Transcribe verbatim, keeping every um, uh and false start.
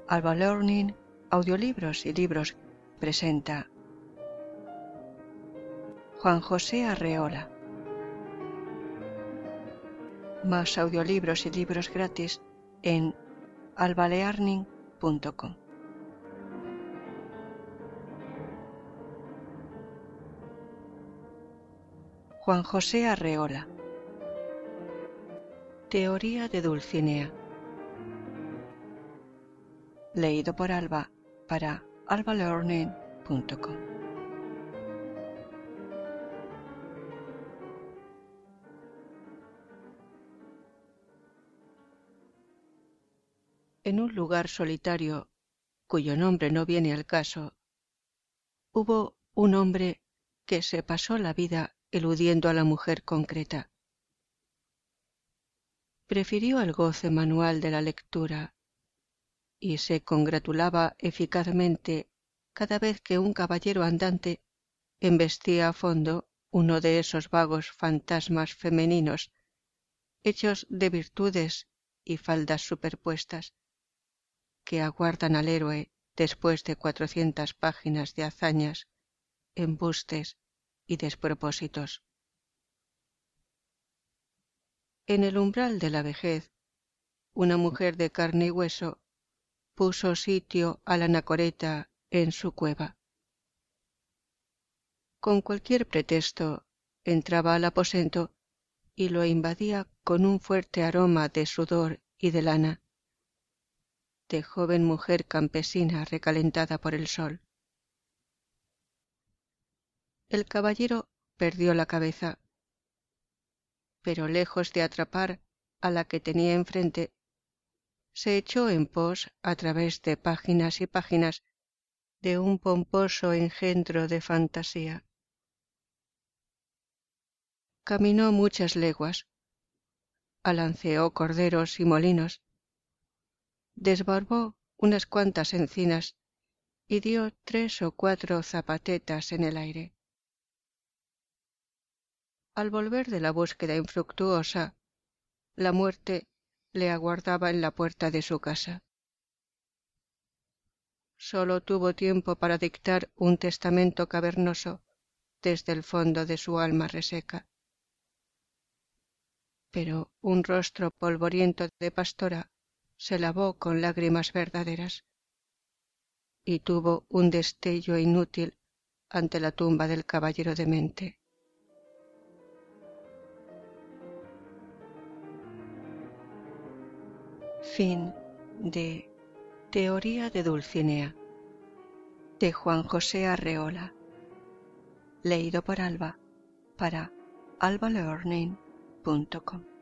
Alba Learning, Audiolibros y Libros presenta Juan José Arreola. Más audiolibros y libros gratis en alba learning punto com. Juan José Arreola. Teoría de Dulcinea. Leído por Alba para alba learning punto com. En un lugar solitario, cuyo nombre no viene al caso, hubo un hombre que se pasó la vida eludiendo a la mujer concreta. Prefirió el goce manual de la lectura y se congratulaba eficazmente cada vez que un caballero andante embestía a fondo uno de esos vagos fantasmas femeninos hechos de virtudes y faldas superpuestas que aguardan al héroe después de cuatrocientas páginas de hazañas, embustes y despropósitos. En el umbral de la vejez, una mujer de carne y hueso puso sitio a la anacoreta en su cueva. Con cualquier pretexto entraba al aposento y lo invadía con un fuerte aroma de sudor y de lana, de joven mujer campesina recalentada por el sol. El caballero perdió la cabeza, pero lejos de atrapar a la que tenía enfrente, se echó en pos a través de páginas y páginas de un pomposo engendro de fantasía. Caminó muchas leguas, alanceó corderos y molinos, desbarbó unas cuantas encinas y dio tres o cuatro zapatetas en el aire. Al volver de la búsqueda infructuosa, la muerte le aguardaba en la puerta de su casa. Sólo tuvo tiempo para dictar un testamento cavernoso desde el fondo de su alma reseca. Pero un rostro polvoriento de pastora se lavó con lágrimas verdaderas y tuvo un destello inútil ante la tumba del caballero demente. Fin de Teoría de Dulcinea de Juan José Arreola, leído por Alba para alba learning punto com.